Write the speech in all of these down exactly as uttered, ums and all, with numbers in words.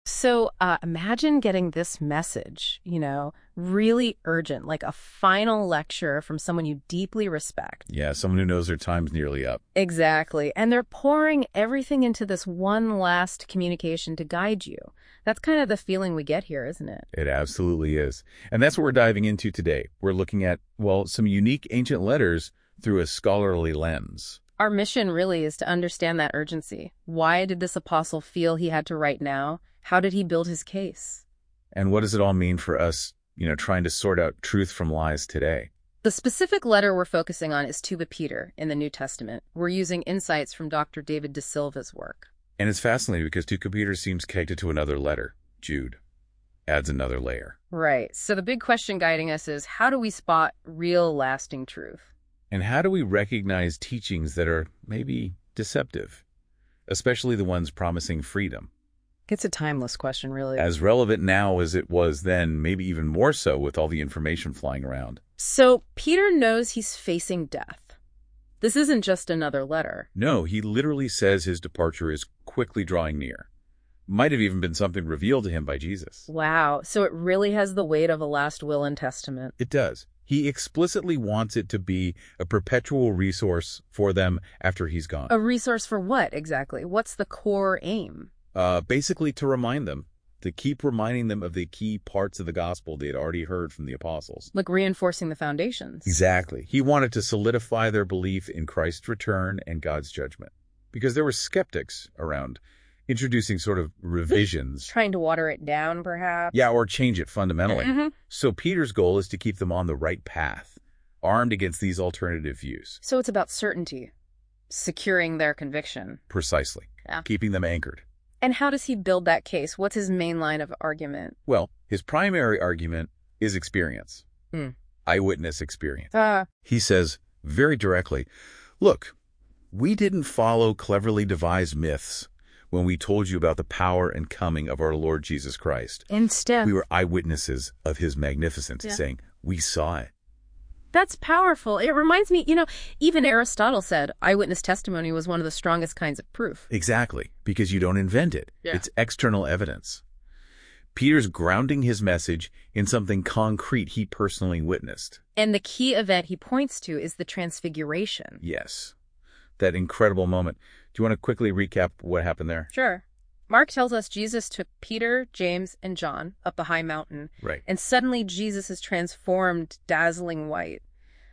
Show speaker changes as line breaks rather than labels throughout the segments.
So uh, imagine getting this message, you know, really urgent, like a final lecture from someone you deeply respect.
Yeah, someone who knows their time's nearly up.
Exactly. And they're pouring everything into this one last communication to guide you. That's kind of the feeling we get here, isn't it?
It absolutely is. And that's what we're diving into today. We're looking at, well, some unique ancient letters through a scholarly lens.
Our mission really is to understand that urgency. Why did this apostle feel he had to write now? How did he build his case?
And what does it all mean for us, you know, trying to sort out truth from lies today?
The specific letter we're focusing on is to Peter in the New Testament. We're using insights from Doctor David De Silva's work.
And it's fascinating because to Peter seems connected to another letter, Jude. Adds another layer.
Right. So the big question guiding us is, how do we spot real lasting truth?
And how do we recognize teachings that are maybe deceptive, especially the ones promising freedom?
It's a timeless question, really.
As relevant now as it was then, maybe even more so with all the information flying around.
So Peter knows he's facing death. This isn't just another letter.
No, he literally says his departure is quickly drawing near. Might have even been something revealed to him by Jesus.
Wow. So it really has the weight of a last will and testament.
It does. He explicitly wants it to be a perpetual resource for them after he's gone.
A resource for what, exactly? What's the core aim?
Uh, basically to remind them, to keep reminding them of the key parts of the gospel they had already heard from the apostles.
Like reinforcing the foundations.
Exactly. He wanted to solidify their belief in Christ's return and God's judgment. Because there were skeptics around, introducing sort of revisions.
Trying to water it down, perhaps?
Yeah, or change it fundamentally.
Mm-hmm.
So Peter's goal is to keep them on the right path, armed against these alternative views.
So it's about certainty, securing their conviction.
Precisely.
Yeah.
Keeping them anchored.
And how does he build that case? What's his main line of argument?
Well, his primary argument is experience.
Mm.
Eyewitness experience.
Uh,
He says very directly, look, we didn't follow cleverly devised myths when we told you about the power and coming of our Lord Jesus Christ.
Instead,
We were eyewitnesses of his magnificence,
Yeah.
saying, we saw it.
That's powerful. It reminds me, you know, even Aristotle said eyewitness testimony was one of the strongest kinds of proof.
Exactly, because you don't invent it.
Yeah.
It's external evidence. Peter's grounding his message in something concrete he personally witnessed.
And the key event he points to is the transfiguration.
Yes, that incredible moment. Do you want to quickly recap what happened there?
Sure. Mark tells us Jesus took Peter, James, and John up a high mountain,
Right.
and suddenly Jesus is transformed, dazzling white.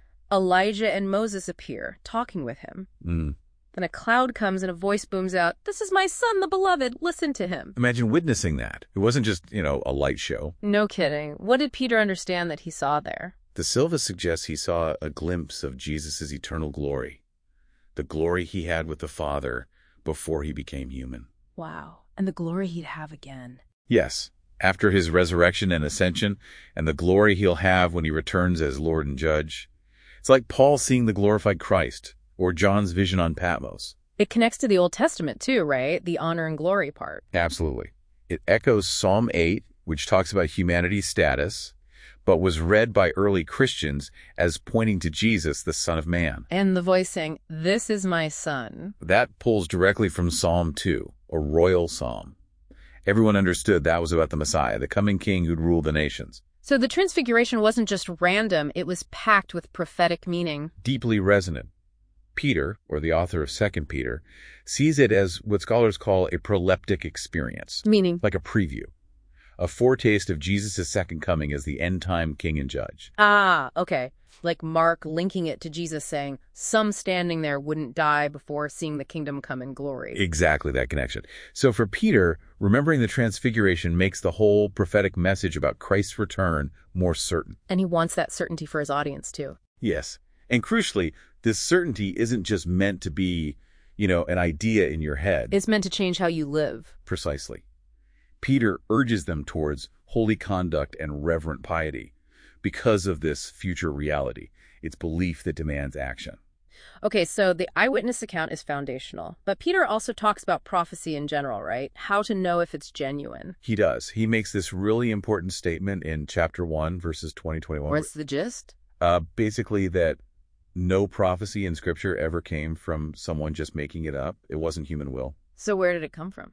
Elijah and Moses appear, talking with him.
Mm.
Then a cloud comes and a voice booms out, "This is my son, the beloved. Listen to him."
Imagine witnessing that. It wasn't just, you know, a light show.
No kidding. What did Peter understand that he saw there?
De Silva suggests he saw a glimpse of Jesus' eternal glory, the glory he had with the Father before he became human.
Wow. And the glory he'd have again.
Yes, after his resurrection and ascension, and the glory he'll have when he returns as Lord and Judge. It's like Paul seeing the glorified Christ, or John's vision on Patmos.
It connects to the Old Testament too, right? The honor and glory part.
Absolutely. It echoes Psalm eight, which talks about humanity's status, but was read by early Christians as pointing to Jesus, the Son of Man.
And the voice saying, "This is my son."
That pulls directly from Psalm two, a royal psalm. Everyone understood that was about the Messiah, the coming king who'd rule the nations.
So the transfiguration wasn't just random, it was packed with prophetic meaning.
Deeply resonant. Peter, or the author of Second Peter, sees it as what scholars call a proleptic experience,
Meaning?
like a preview, a foretaste of Jesus' second coming as the end-time king and judge.
Ah, okay. Like Mark linking it to Jesus saying, some standing there wouldn't die before seeing the kingdom come in glory.
Exactly that connection. So for Peter, remembering the transfiguration makes the whole prophetic message about Christ's return more certain.
And he wants that certainty for his audience too.
Yes. And crucially, this certainty isn't just meant to be, you know, an idea in your head.
It's meant to change how you live.
Precisely. Peter urges them towards holy conduct and reverent piety because of this future reality. It's belief that demands action.
Okay, so the eyewitness account is foundational. But Peter also talks about prophecy in general, right? How to know if it's genuine.
He does. He makes this really important statement in chapter one, verses twenty, twenty-one.
What's the gist?
Uh, basically that no prophecy in Scripture ever came from someone just making it up. It wasn't human will.
So where did it come from?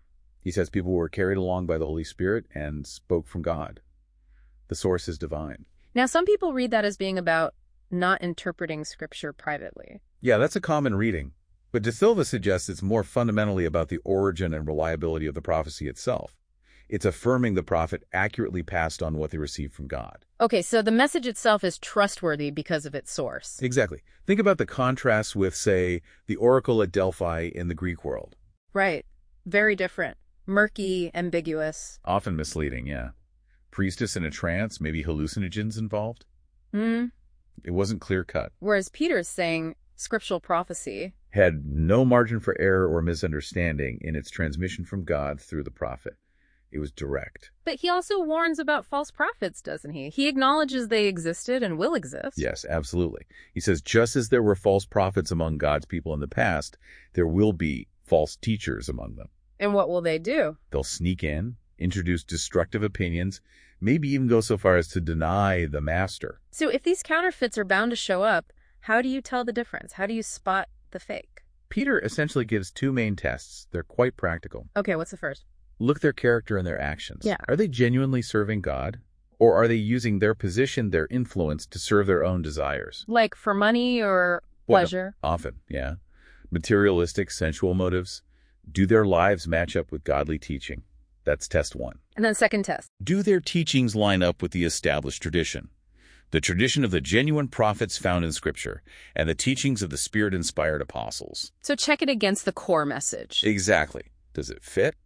He says people were carried along by the Holy Spirit and spoke from God. The source is divine.
Now, some people read that as being about not interpreting Scripture privately.
Yeah, that's a common reading. But De Silva suggests it's more fundamentally about the origin and reliability of the prophecy itself. It's affirming the prophet accurately passed on what they received from God.
Okay, so the message itself is trustworthy because of its source.
Exactly. Think about the contrast with, say, the oracle at Delphi in the Greek world.
Right. Very different. Murky, ambiguous.
Often misleading, yeah. Priestess in a trance, maybe hallucinogens involved.
Hmm.
It wasn't clear-cut.
Whereas Peter's saying scriptural prophecy
had no margin for error or misunderstanding in its transmission from God through the prophet. It was direct.
But he also warns about false prophets, doesn't he? He acknowledges they existed and will exist.
Yes, absolutely. He says, just as there were false prophets among God's people in the past, there will be false teachers among them.
And what will they do?
They'll sneak in, introduce destructive opinions, maybe even go so far as to deny the master.
So if these counterfeits are bound to show up, how do you tell the difference? How do you spot the fake?
Peter essentially gives two main tests. They're quite practical.
Okay, what's the first?
Look at their character and their actions.
Yeah.
Are they genuinely serving God? Or are they using their position, their influence, to serve their own desires?
Like for money or
Well,
pleasure?
often, yeah. Materialistic, sensual motives. Do their lives match up with godly teaching? That's test one.
And then second test.
Do their teachings line up with the established tradition? The tradition of the genuine prophets found in Scripture, and the teachings of the Spirit-inspired apostles.
So check it against the core message.
Exactly. Does it fit?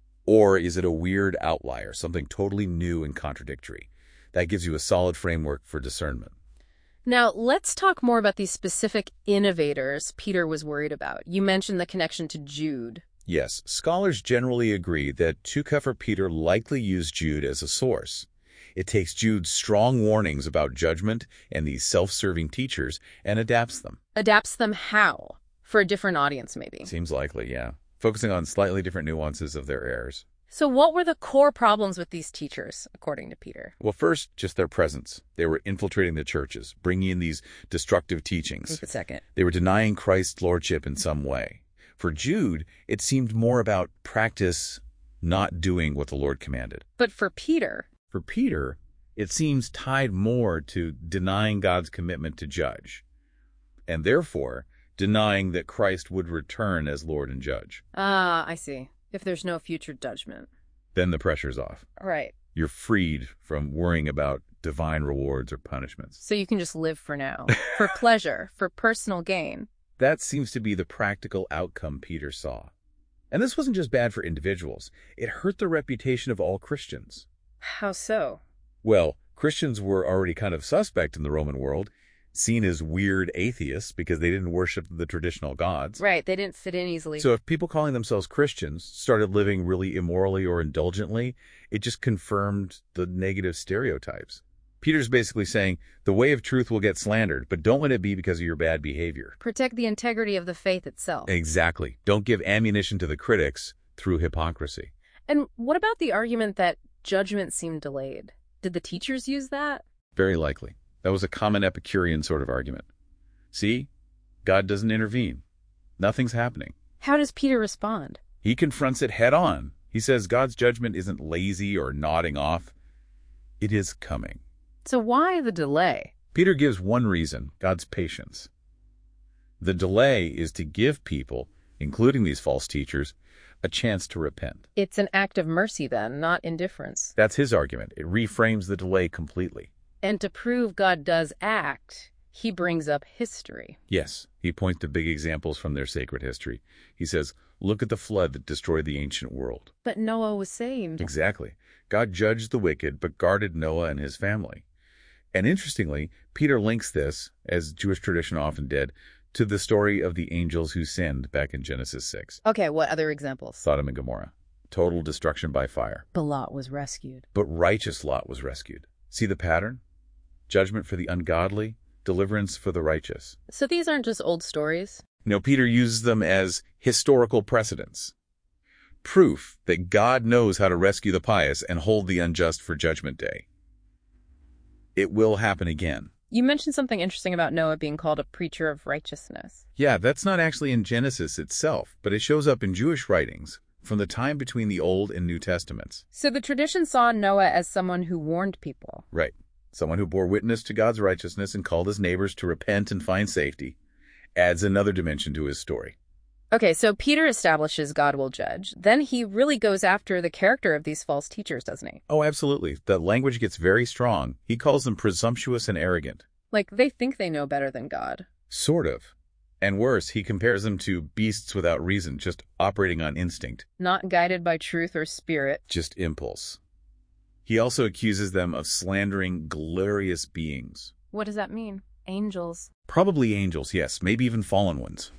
Or is it a weird outlier, something totally new and contradictory? That gives you a solid framework for discernment.
Now, let's talk more about these specific innovators Peter was worried about. You mentioned the connection to Jude.
Yes, scholars generally agree that Tukeffer Peter likely used Jude as a source. It takes Jude's strong warnings about judgment and these self-serving teachers and adapts them.
Adapts them how? For a different audience, maybe.
Seems likely, yeah. Focusing on slightly different nuances of their errors.
So what were the core problems with these teachers, according to Peter?
Well, first, just their presence. They were infiltrating the churches, bringing in these destructive teachings.
Wait a second.
They were denying Christ's lordship in some way. For Jude, it seemed more about practice, not doing what the Lord commanded.
But for Peter...
For Peter, it seems tied more to denying God's commitment to judge, and therefore denying that Christ would return as Lord and Judge.
Ah, I see. If there's no future judgment.
Then the pressure's off.
Right.
You're freed from worrying about divine rewards or punishments.
So you can just live for now. For pleasure, for personal gain.
That seems to be the practical outcome Peter saw. And this wasn't just bad for individuals. It hurt the reputation of all Christians.
How so?
Well, Christians were already kind of suspect in the Roman world, seen as weird atheists because they didn't worship the traditional gods.
Right, they didn't fit in easily.
So if people calling themselves Christians started living really immorally or indulgently, it just confirmed the negative stereotypes. Peter's basically saying, the way of truth will get slandered, but don't let it be because of your bad behavior.
Protect the integrity of the faith itself.
Exactly. Don't give ammunition to the critics through hypocrisy.
And what about the argument that judgment seemed delayed? Did the teachers use that?
Very likely. That was a common Epicurean sort of argument. See? God doesn't intervene. Nothing's happening.
How does Peter respond?
He confronts it head on. He says God's judgment isn't lazy or nodding off. It is coming.
So why the delay?
Peter gives one reason, God's patience. The delay is to give people, including these false teachers, a chance to repent.
It's an act of mercy then, not indifference.
That's his argument. It reframes the delay completely.
And to prove God does act, he brings up history.
Yes, he points to big examples from their sacred history. He says, look at the flood that destroyed the ancient world.
But Noah was saved.
Exactly. God judged the wicked, but guarded Noah and his family. And interestingly, Peter links this, as Jewish tradition often did, to the story of the angels who sinned back in Genesis six.
Okay, what other examples?
Sodom and Gomorrah. Total destruction by fire.
But Lot was rescued.
But righteous Lot was rescued. See the pattern? Judgment for the ungodly, deliverance for the righteous.
So these aren't just old stories?
No, Peter uses them as historical precedents. Proof that God knows how to rescue the pious and hold the unjust for Judgment Day. It will happen again.
You mentioned something interesting about Noah being called a preacher of righteousness.
Yeah, that's not actually in Genesis itself, but it shows up in Jewish writings. from the time between the Old and New Testaments.
So the tradition saw Noah as someone who warned people.
Right. Someone who bore witness to God's righteousness and called his neighbors to repent and find safety. Adds another dimension to his story.
Okay, so Peter establishes God will judge. Then he really goes after the character of these false teachers, doesn't he?
Oh, absolutely. The language gets very strong. He calls them presumptuous and arrogant.
Like they think they know better than God.
Sort of. And worse, he compares them to beasts without reason, just operating on instinct.
Not guided by truth or spirit.
Just impulse. He also accuses them of slandering glorious beings.
What does that mean? Angels.
Probably angels, yes, maybe even fallen ones.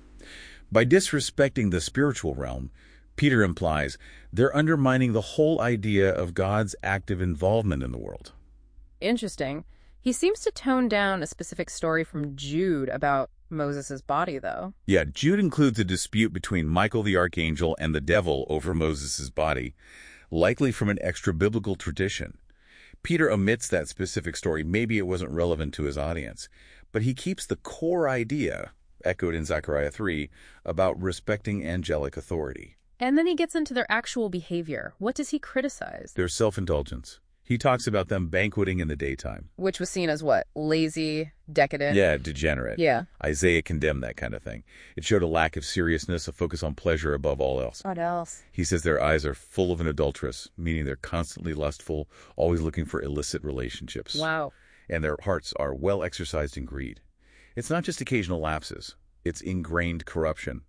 By disrespecting the spiritual realm, Peter implies they're undermining the whole idea of God's active involvement in the world.
Interesting. He seems to tone down a specific story from Jude about Moses' body, though.
Yeah, Jude includes a dispute between Michael the archangel and the devil over Moses' body, likely from an extra-biblical tradition. Peter omits that specific story. Maybe it wasn't relevant to his audience. But he keeps the core idea, echoed in Zechariah three, about respecting angelic authority.
And then he gets into their actual behavior. What does he criticize?
Their self-indulgence. He talks about them banqueting in the daytime.
Which was seen as what? Lazy, decadent?
Yeah, degenerate.
Yeah.
Isaiah condemned that kind of thing. It showed a lack of seriousness, a focus on pleasure above all else.
What else?
He says their eyes are full of an adulteress, meaning they're constantly lustful, always looking for illicit relationships.
Wow.
And their hearts are well exercised in greed. It's not just occasional lapses. It's ingrained corruption.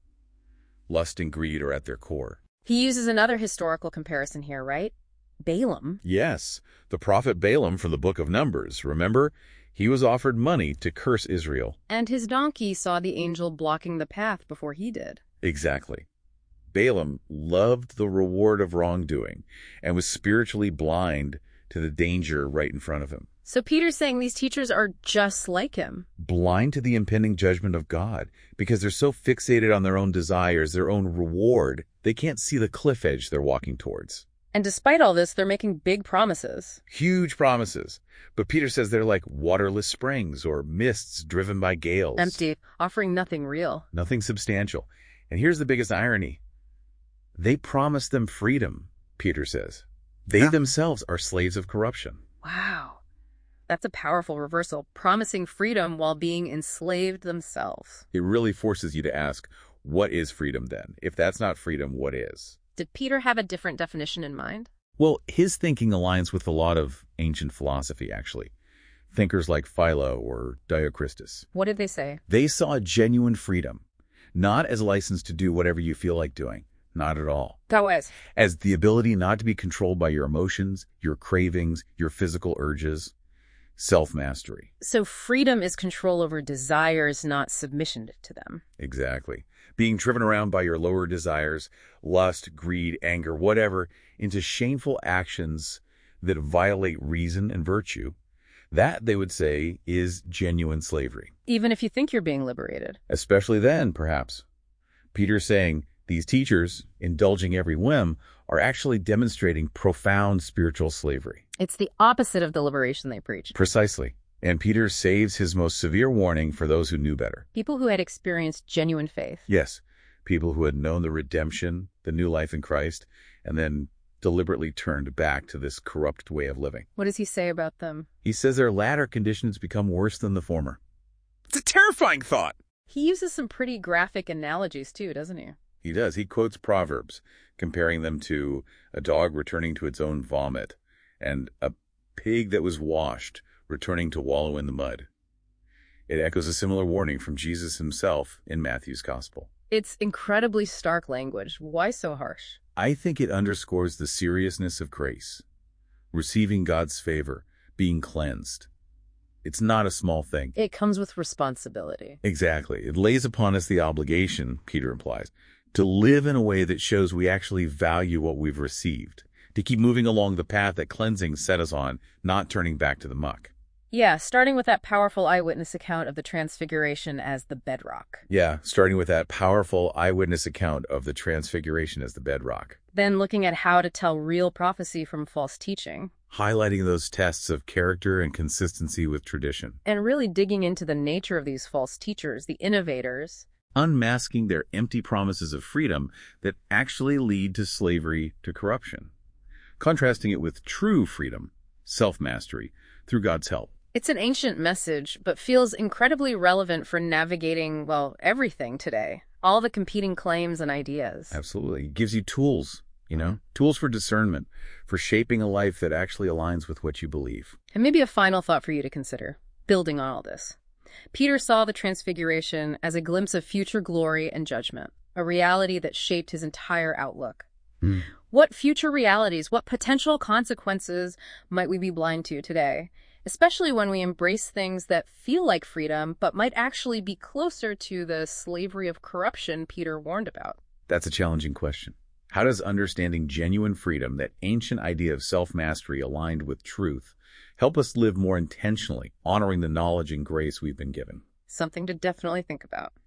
Lust and greed are at their core.
He uses another historical comparison here, right? Balaam.
Yes, the prophet Balaam from the book of Numbers. Remember? He was offered money to curse Israel.
And his donkey saw the angel blocking the path before he did.
Exactly. Balaam loved the reward of wrongdoing and was spiritually blind to the danger right in front of him.
So Peter's saying these teachers are just like him.
Blind to the impending judgment of God because they're so fixated on their own desires, their own reward, they can't see the cliff edge they're walking towards.
And despite all this, they're making big promises.
Huge promises. But Peter says they're like waterless springs or mists driven by gales.
Empty, offering nothing real.
Nothing substantial. And here's the biggest irony. They promise them freedom, Peter says. They
Yeah.
themselves are slaves of corruption.
Wow. That's a powerful reversal, promising freedom while being enslaved themselves.
It really forces you to ask, what is freedom then? If that's not freedom, what is?
Did Peter have a different definition in mind?
Well, his thinking aligns with a lot of ancient philosophy, actually. Thinkers like Philo or Diocristus.
What did they say?
They saw genuine freedom, not as license to do whatever you feel like doing. Not at all.
That was.
As the ability not to be controlled by your emotions, your cravings, your physical urges. Self-mastery.
So freedom is control over desires, not submission to them.
Exactly. Being driven around by your lower desires, lust, greed, anger, whatever, into shameful actions that violate reason and virtue. That, they would say, is genuine slavery.
Even if you think you're being liberated.
Especially then, perhaps. Peter's saying these teachers, indulging every whim, are actually demonstrating profound spiritual slavery.
It's the opposite of the liberation they preach.
Precisely. And Peter saves his most severe warning for those who knew better.
People who had experienced genuine faith.
Yes, people who had known the redemption, the new life in Christ, and then deliberately turned back to this corrupt way of living.
What does he say about them?
He says their latter conditions become worse than the former.
It's a terrifying thought.
He uses some pretty graphic analogies too, doesn't he?
He does. He quotes Proverbs, comparing them to a dog returning to its own vomit and a pig that was washed returning to wallow in the mud. It echoes a similar warning from Jesus himself in Matthew's Gospel.
It's incredibly stark language. Why so harsh?
I think it underscores the seriousness of grace, receiving God's favor, being cleansed. It's not a small thing.
It comes with responsibility.
Exactly. It lays upon us the obligation, Peter implies, to live in a way that shows we actually value what we've received, to keep moving along the path that cleansing set us on, not turning back to the muck.
Yeah, starting with that powerful eyewitness account of the Transfiguration as the bedrock.
Yeah, starting with that powerful eyewitness account of the Transfiguration as the bedrock.
Then looking at how to tell real prophecy from false teaching.
Highlighting those tests of character and consistency with tradition.
And really digging into the nature of these false teachers, the innovators,
unmasking their empty promises of freedom that actually lead to slavery to corruption, contrasting it with true freedom, self-mastery, through God's help.
It's an ancient message, but feels incredibly relevant for navigating, well, everything today. All the competing claims and ideas.
Absolutely. It gives you tools, you know, tools for discernment, for shaping a life that actually aligns with what you believe.
And maybe a final thought for you to consider, building on all this. Peter saw the Transfiguration as a glimpse of future glory and judgment, a reality that shaped his entire outlook.
Mm.
What future realities, what potential consequences might we be blind to today? Especially when we embrace things that feel like freedom, but might actually be closer to the slavery of corruption Peter warned about.
That's a challenging question. How does understanding genuine freedom, that ancient idea of self-mastery aligned with truth, help us live more intentionally, honoring the knowledge and grace we've been given?
Something to definitely think about.